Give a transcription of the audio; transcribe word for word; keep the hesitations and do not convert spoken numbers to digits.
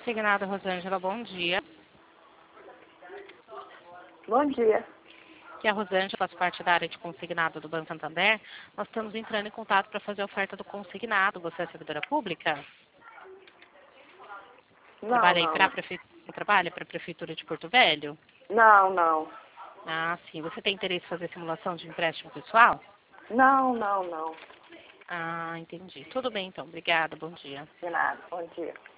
Consignado, Rosângela, bom dia. Bom dia. Aqui é a Rosângela, faz parte da área de consignado do Banco Santander. Nós estamos entrando em contato para fazer a oferta do consignado. Você é servidora pública? Não, Trabalha aí não. para a prefeitura, trabalha para a Prefeitura de Porto Velho? Não, não. Ah, sim. Você tem interesse em fazer simulação de empréstimo pessoal? Não, não, não. Ah, entendi. Tudo bem, então. Obrigada. Bom dia. De nada. Bom dia.